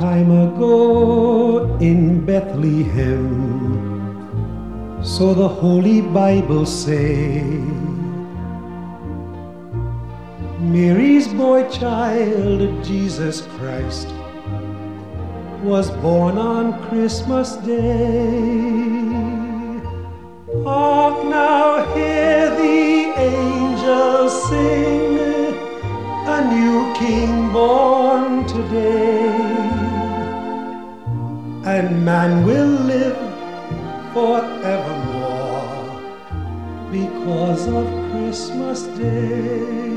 time ago in Bethlehem, so the Holy Bible say, Mary's boy child, Jesus Christ, was born on Christmas Day. Hark now, hear the angels sing, a new King born today, and man will live forevermore because of Christmas Day.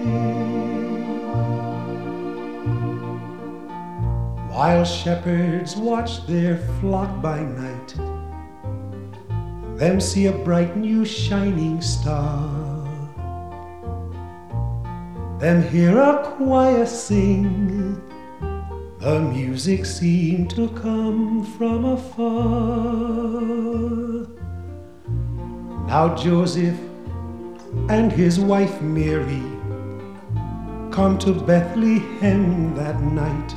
While shepherds watch their flock by night, them see a bright new shining star, them hear a choir sing, the music seemed to come from afar. Now Joseph and his wife Mary come to Bethlehem that night,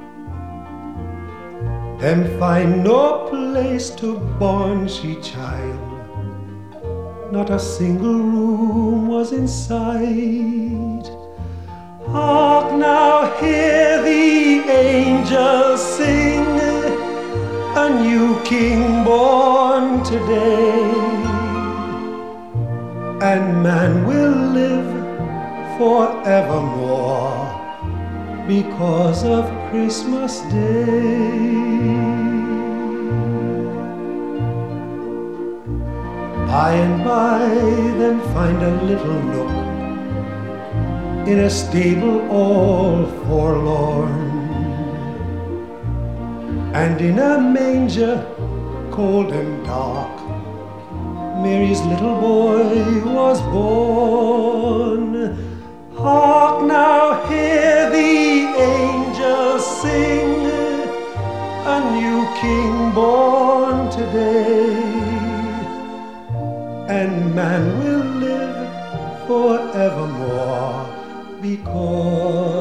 them find no place to born she child, not a single room was in sight. Hark now, hear the angels sing, a new King born today, and man will live forevermore because of Christmas Day. By and by them find a little nook in a stable all forlorn, and in a manger cold and dark Mary's little boy was born. Hark now, hear the angels sing, a new King born today, and man will live forevermore because